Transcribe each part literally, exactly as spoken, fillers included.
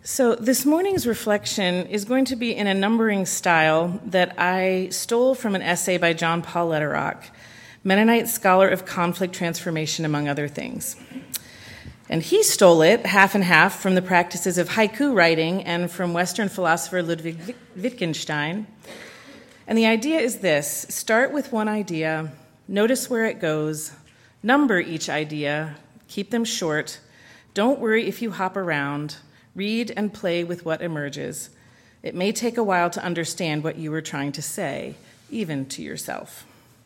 So this morning's reflection is going to be in a numbering style that I stole from an essay by John Paul Lederach, Mennonite scholar of conflict transformation, among other things. And he stole it half and half from the practices of haiku writing and from Western philosopher Ludwig Wittgenstein. And the idea is this: start with one idea, notice where it goes, number each idea, keep them short, don't worry if you hop around, read and play with what emerges. It may take a while to understand what you were trying to say, even to yourself.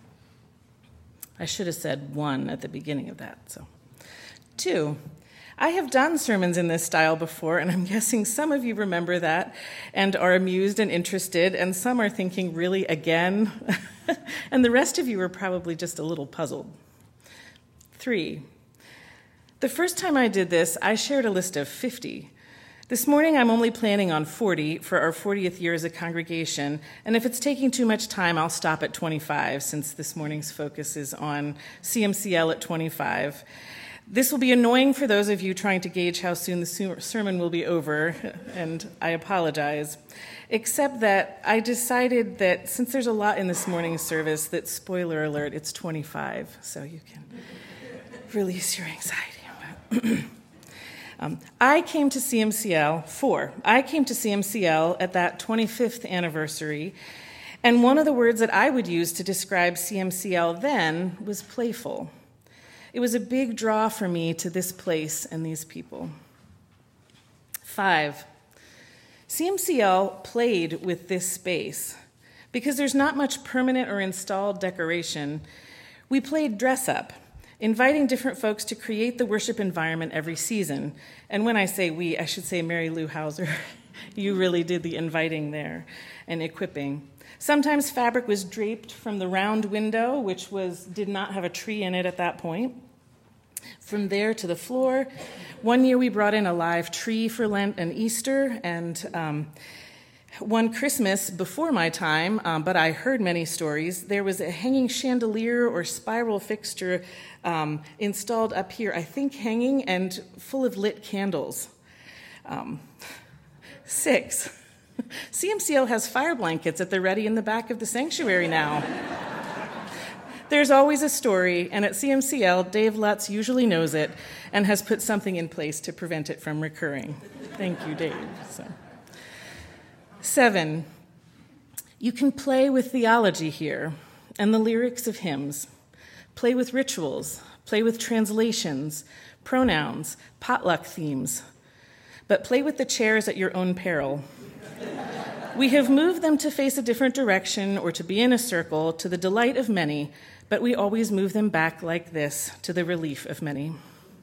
I should have said one at the beginning of that. So, two, I have done sermons in this style before, and I'm guessing some of you remember that and are amused and interested, and some are thinking, really, again? And the rest of you are probably just a little puzzled. Three, the first time I did this, I shared a list of fifty. This morning, I'm only planning on forty for our fortieth year as a congregation, and if it's taking too much time, I'll stop at twenty-five, since this morning's focus is on C M C L at twenty-five. This will be annoying for those of you trying to gauge how soon the sermon will be over, and I apologize, except that I decided that since there's a lot in this morning's service, that, spoiler alert, it's twenty-five, so you can release your anxiety. Um, I came to C M C L, four, I came to C M C L at that twenty-fifth anniversary, and one of the words that I would use to describe C M C L then was playful. It was a big draw for me to this place and these people. Five, C M C L played with this space. Because there's not much permanent or installed decoration, we played dress up, inviting different folks to create the worship environment every season. And when I say we, I should say Mary Lou Hauser. You really did the inviting there and equipping. Sometimes fabric was draped from the round window, which was did not have a tree in it at that point. From there to the floor. One year we brought in a live tree for Lent and Easter, and um, one Christmas before my time, um, but I heard many stories, there was a hanging chandelier or spiral fixture um, installed up here, I think hanging and full of lit candles. Um, six, C M C L has fire blankets at the ready in the back of the sanctuary now. There's always a story, and at C M C L, Dave Lutz usually knows it and has put something in place to prevent it from recurring. Thank you, Dave. So. Seven, you can play with theology here and the lyrics of hymns. Play with rituals, play with translations, pronouns, potluck themes. But play with the chairs at your own peril. We have moved them to face a different direction or to be in a circle to the delight of many, but we always move them back like this to the relief of many.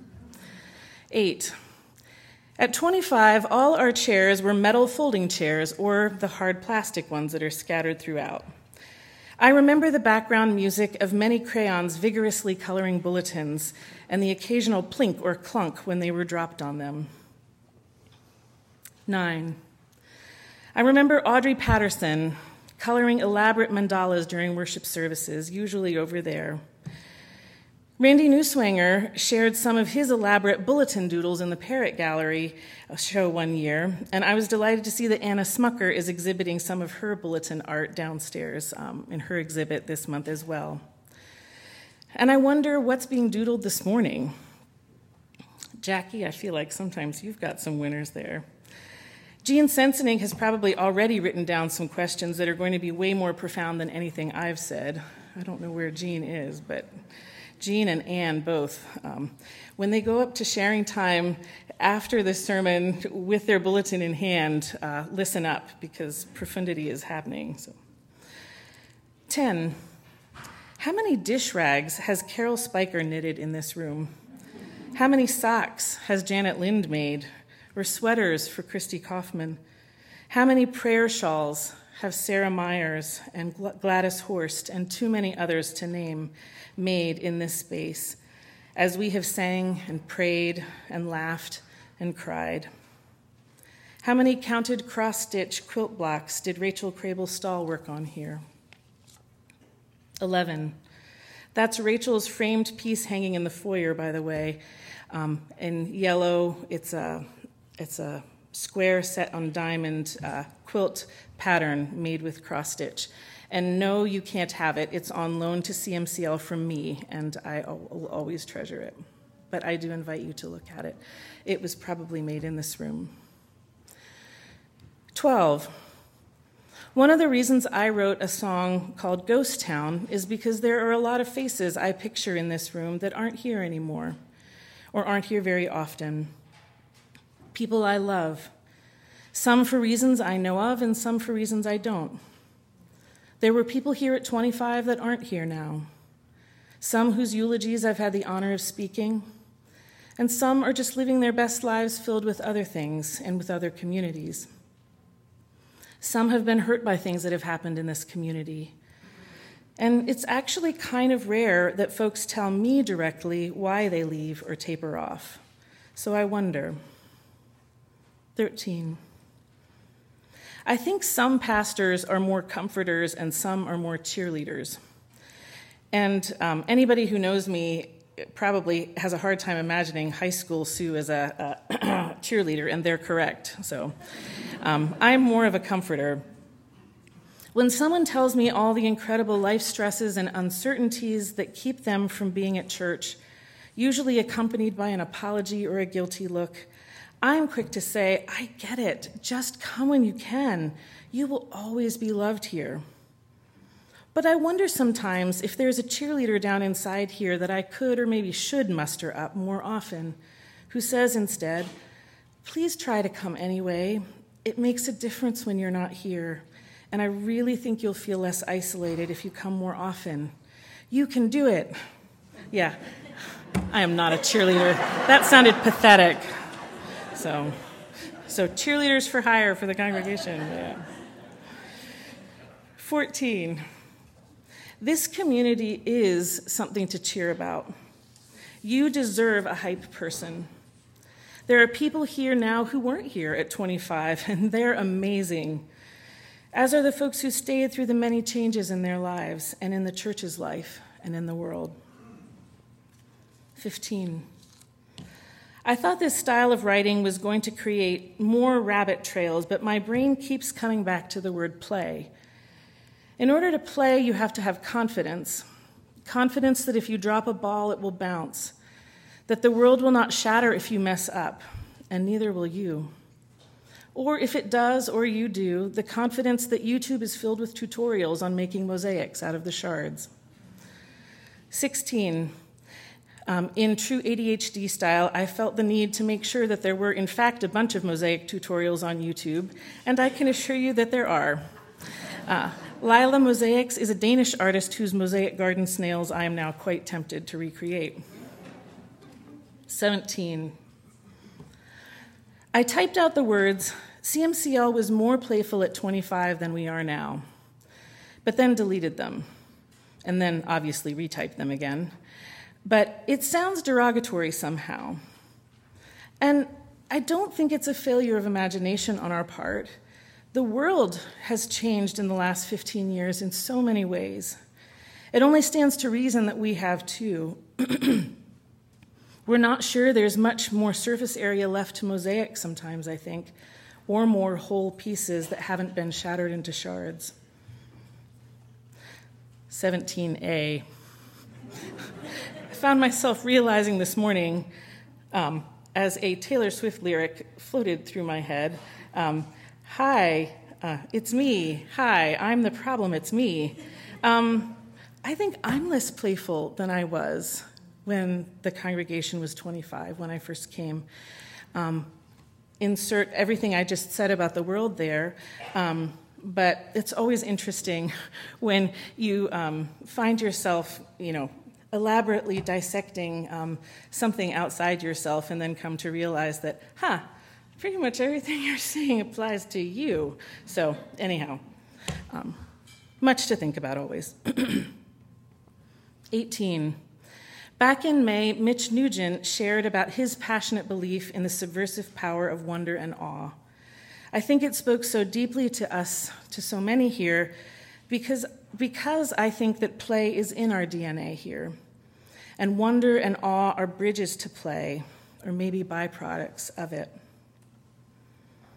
Eight, at twenty-five, all our chairs were metal folding chairs or the hard plastic ones that are scattered throughout. I remember the background music of many crayons vigorously coloring bulletins and the occasional plink or clunk when they were dropped on them. Nine, I remember Audrey Patterson coloring elaborate mandalas during worship services, usually over there. Randy Newswanger shared some of his elaborate bulletin doodles in the Parrott Gallery show one year, and I was delighted to see that Anna Smucker is exhibiting some of her bulletin art downstairs um, in her exhibit this month as well. And I wonder what's being doodled this morning. Jackie, I feel like sometimes you've got some winners there. Jean Sensening has probably already written down some questions that are going to be way more profound than anything I've said. I don't know where Jean is, but Jean and Anne both. Um, when they go up to sharing time after the sermon with their bulletin in hand, uh, listen up, because profundity is happening. So. Ten, how many dish rags has Carol Spiker knitted in this room? How many socks has Janet Lind made? Or sweaters for Christy Kaufman? How many prayer shawls have Sarah Myers and Gladys Horst and too many others to name made in this space as we have sang and prayed and laughed and cried? How many counted cross-stitch quilt blocks did Rachel Crable Stahl work on here? Eleven. That's Rachel's framed piece hanging in the foyer, by the way. Um, in yellow, it's a It's a square set on diamond uh, quilt pattern made with cross stitch. And no, you can't have it. It's on loan to C M C L from me, and I will always treasure it. But I do invite you to look at it. It was probably made in this room. twelve. One of the reasons I wrote a song called Ghost Town is because there are a lot of faces I picture in this room that aren't here anymore, or aren't here very often. People I love, some for reasons I know of and some for reasons I don't. There were people here at twenty-five that aren't here now, some whose eulogies I've had the honor of speaking, and some are just living their best lives filled with other things and with other communities. Some have been hurt by things that have happened in this community. And it's actually kind of rare that folks tell me directly why they leave or taper off. So I wonder. thirteen. I think some pastors are more comforters and some are more cheerleaders. And um, anybody who knows me probably has a hard time imagining high school Sue as a, a cheerleader, and they're correct. So um, I'm more of a comforter. When someone tells me all the incredible life stresses and uncertainties that keep them from being at church, usually accompanied by an apology or a guilty look, I'm quick to say, I get it. Just come when you can. You will always be loved here. But I wonder sometimes if there's a cheerleader down inside here that I could or maybe should muster up more often, who says instead, please try to come anyway. It makes a difference when you're not here, and I really think you'll feel less isolated if you come more often. You can do it. Yeah, I am not a cheerleader. That sounded pathetic. So, so cheerleaders for hire for the congregation. Yeah. fourteen. This community is something to cheer about. You deserve a hype person. There are people here now who weren't here at twenty-five, and they're amazing, as are the folks who stayed through the many changes in their lives and in the church's life and in the world. fifteen. I thought this style of writing was going to create more rabbit trails, but my brain keeps coming back to the word play. In order to play, you have to have confidence. Confidence that if you drop a ball, it will bounce. That the world will not shatter if you mess up, and neither will you. Or if it does, or you do, the confidence that YouTube is filled with tutorials on making mosaics out of the shards. sixteen. Um, in true A D H D style, I felt the need to make sure that there were, in fact, a bunch of mosaic tutorials on YouTube, and I can assure you that there are. Uh, Lila Mosaics is a Danish artist whose mosaic garden snails I am now quite tempted to recreate. seventeen. I typed out the words, C M C L was more playful at twenty-five than we are now, but then deleted them, and then obviously retyped them again. But it sounds derogatory somehow. And I don't think it's a failure of imagination on our part. The world has changed in the last fifteen years in so many ways. It only stands to reason that we have too. We're not sure there's much more surface area left to mosaic sometimes, I think, or more whole pieces that haven't been shattered into shards. seventeen A. I found myself realizing this morning, um, as a Taylor Swift lyric floated through my head, um, hi, uh, it's me. Hi, I'm the problem, it's me. Um, I think I'm less playful than I was when the congregation was twenty-five, when I first came. Um, insert everything I just said about the world there, um, but it's always interesting when you um, find yourself, you know, elaborately dissecting um, something outside yourself and then come to realize that, huh, pretty much everything you're saying applies to you. So anyhow, um, much to think about always. eighteen. Back in May, Mitch Nugent shared about his passionate belief in the subversive power of wonder and awe. I think it spoke so deeply to us, to so many here, because, because I think that play is in our D N A here. And wonder and awe are bridges to play, or maybe byproducts of it.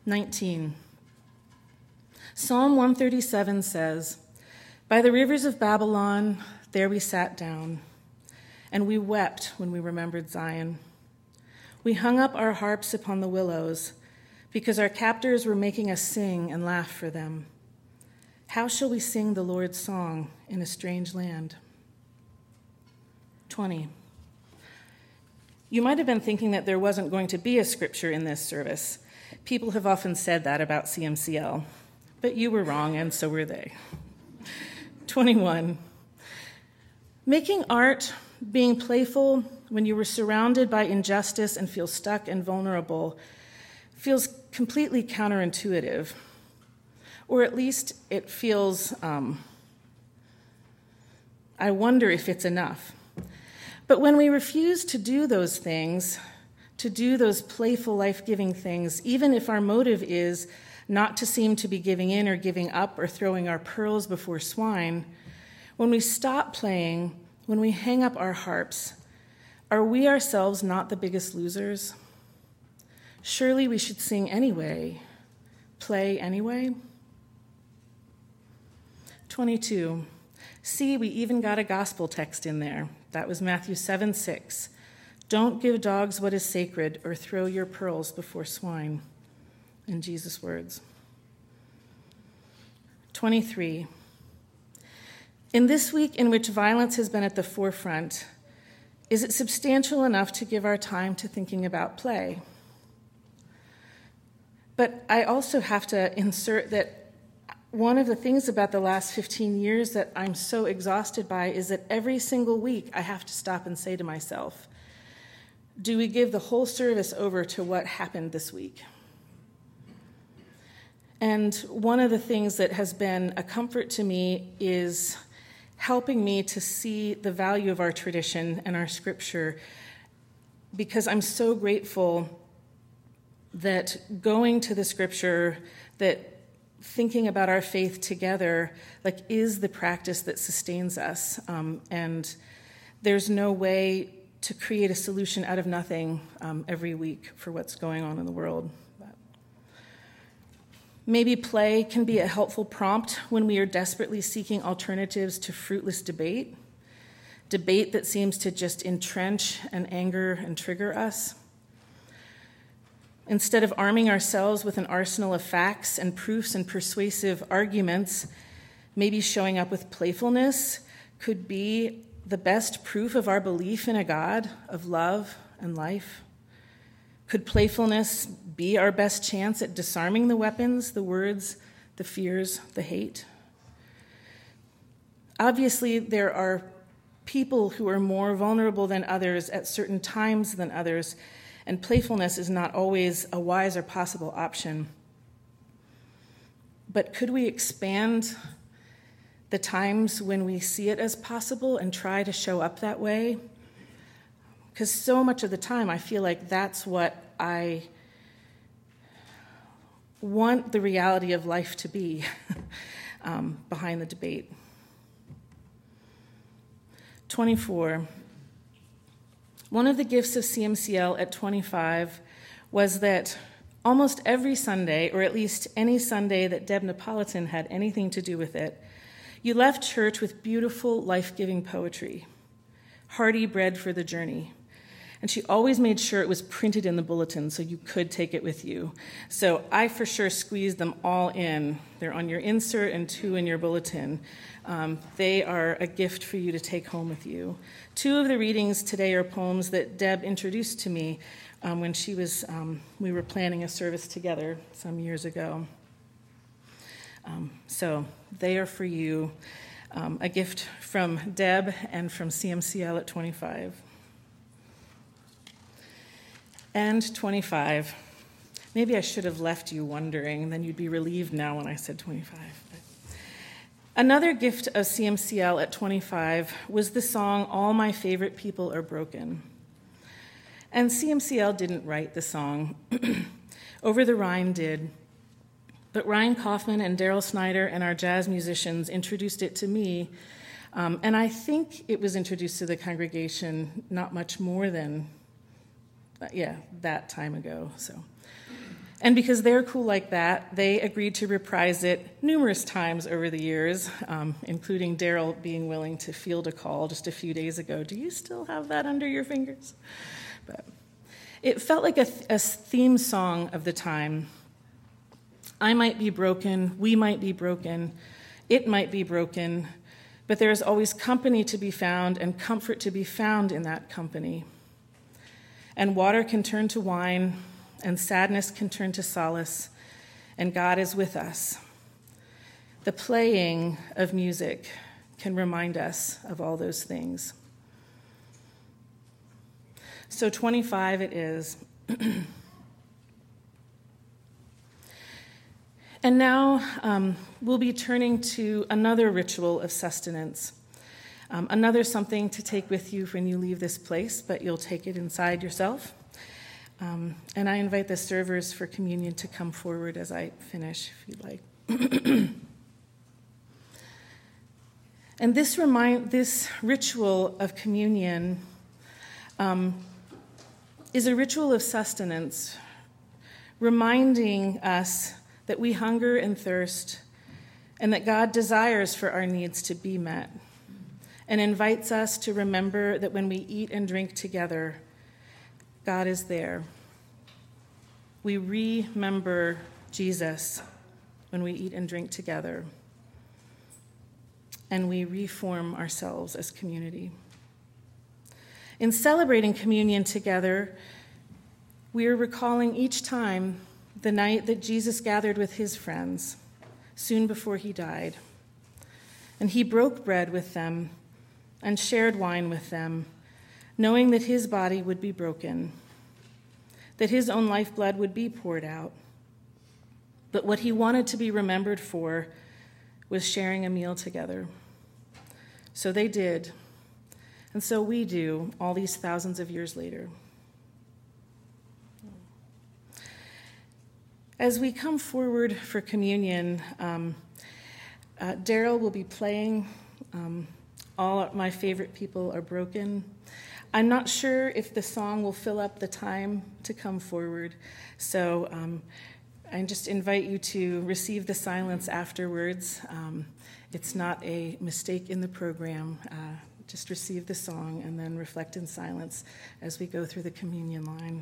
nineteen. Psalm one thirty-seven says, "By the rivers of Babylon, there we sat down, and we wept when we remembered Zion. We hung up our harps upon the willows, because our captors were making us sing and laugh for them. How shall we sing the Lord's song in a strange land?" twenty. You might have been thinking that there wasn't going to be a scripture in this service. People have often said that about C M C L, but you were wrong, and so were they. twenty-one. Making art, being playful when you were surrounded by injustice and feel stuck and vulnerable, feels completely counterintuitive, or at least it feels, um, I wonder if it's enough. But when we refuse to do those things, to do those playful, life-giving things, even if our motive is not to seem to be giving in or giving up or throwing our pearls before swine, when we stop playing, when we hang up our harps, are we ourselves not the biggest losers? Surely we should sing anyway, play anyway. twenty-two. See, we even got a gospel text in there. That was Matthew seven six. "Don't give dogs what is sacred or throw your pearls before swine," in Jesus' words. twenty-three. In this week in which violence has been at the forefront, is it substantial enough to give our time to thinking about play? But I also have to insert that one of the things about the last fifteen years that I'm so exhausted by is that every single week I have to stop and say to myself, do we give the whole service over to what happened this week? And one of the things that has been a comfort to me is helping me to see the value of our tradition and our scripture, because I'm so grateful that going to the scripture, that thinking about our faith together, like, is the practice that sustains us. Um, and there's no way to create a solution out of nothing um, every week for what's going on in the world. But maybe play can be a helpful prompt when we are desperately seeking alternatives to fruitless debate, debate that seems to just entrench and anger and trigger us. Instead of arming ourselves with an arsenal of facts and proofs and persuasive arguments, maybe showing up with playfulness could be the best proof of our belief in a God of love and life. Could playfulness be our best chance at disarming the weapons, the words, the fears, the hate? Obviously, there are people who are more vulnerable than others at certain times than others, and playfulness is not always a wise or possible option. But could we expand the times when we see it as possible and try to show up that way? Because so much of the time I feel like that's what I want the reality of life to be um, behind the debate. twenty-four. One of the gifts of C M C L at twenty-five was that almost every Sunday, or at least any Sunday that Deb Napolitan had anything to do with it, you left church with beautiful, life-giving poetry, hearty bread for the journey. And she always made sure it was printed in the bulletin so you could take it with you. So I for sure squeezed them all in. They're on your insert and two in your bulletin. Um, they are a gift for you to take home with you. Two of the readings today are poems that Deb introduced to me um, when she was, um, we were planning a service together some years ago. Um, so they are for you, um, a gift from Deb and from C M C L at twenty-five. And twenty-five. Maybe I should have left you wondering, then you'd be relieved now when I said twenty-five. But another gift of C M C L at twenty-five was the song, "All My Favorite People Are Broken." And C M C L didn't write the song. Over the Rhine did. But Ryan Kaufman and Daryl Snyder and our jazz musicians introduced it to me, um, and I think it was introduced to the congregation not much more than, uh, yeah, that time ago. So, And because they're cool like that, they agreed to reprise it numerous times over the years, um, including Daryl being willing to field a call just a few days ago. Do you still have that under your fingers? But it felt like a, a theme song of the time. I might be broken, we might be broken, it might be broken, but there is always company to be found and comfort to be found in that company. And water can turn to wine, and sadness can turn to solace, and God is with us. The playing of music can remind us of all those things. So twenty-five it is. And now um, we'll be turning to another ritual of sustenance, um, another something to take with you when you leave this place, but you'll take it inside yourself. Um, and I invite the servers for communion to come forward as I finish, if you'd like. And this remind this ritual of communion um, is a ritual of sustenance, reminding us that we hunger and thirst, and that God desires for our needs to be met, and invites us to remember that when we eat and drink together, God is there. We remember Jesus when we eat and drink together, and we reform ourselves as community. In celebrating communion together, we are recalling each time the night that Jesus gathered with his friends, soon before he died. And he broke bread with them and shared wine with them, knowing that his body would be broken, that his own lifeblood would be poured out. But what he wanted to be remembered for was sharing a meal together. So they did, and so we do all these thousands of years later. As we come forward for communion, um, uh, Daryl will be playing um, All My Favorite People Are Broken. I'm not sure if the song will fill up the time to come forward, so um, I just invite you to receive the silence afterwards. Um, it's not a mistake in the program. Uh, just receive the song and then reflect in silence as we go through the communion line.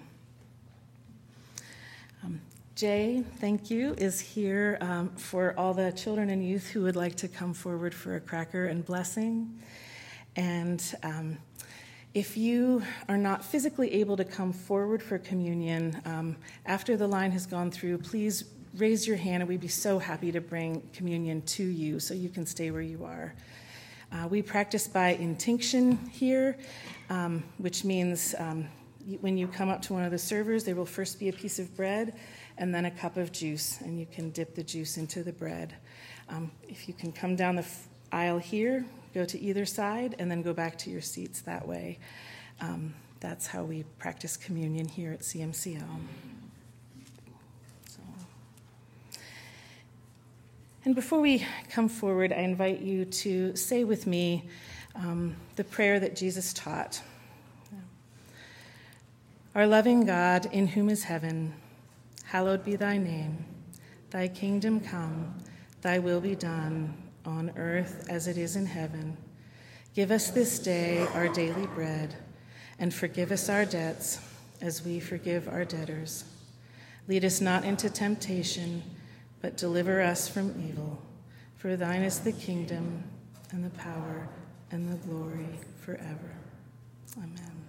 Um, Jay, thank you, is here um, for all the children and youth who would like to come forward for a cracker and blessing. And um, if you are not physically able to come forward for communion, um, after the line has gone through, please raise your hand and we'd be so happy to bring communion to you so you can stay where you are. Uh, we practice by intinction here, um, which means um, when you come up to one of the servers, there will first be a piece of bread and then a cup of juice, and you can dip the juice into the bread. Um, if you can come down the f- aisle here, go to either side, and then go back to your seats that way. Um, that's how we practice communion here at C M C L. So. And before we come forward, I invite you to say with me um, the prayer that Jesus taught. Our loving God, in whom is heaven, hallowed be thy name. Thy kingdom come, thy will be done, on earth as it is in heaven. Give us this day our daily bread, and forgive us our debts as we forgive our debtors. Lead us not into temptation, but deliver us from evil. For thine is the kingdom, and the power, and the glory forever. Amen.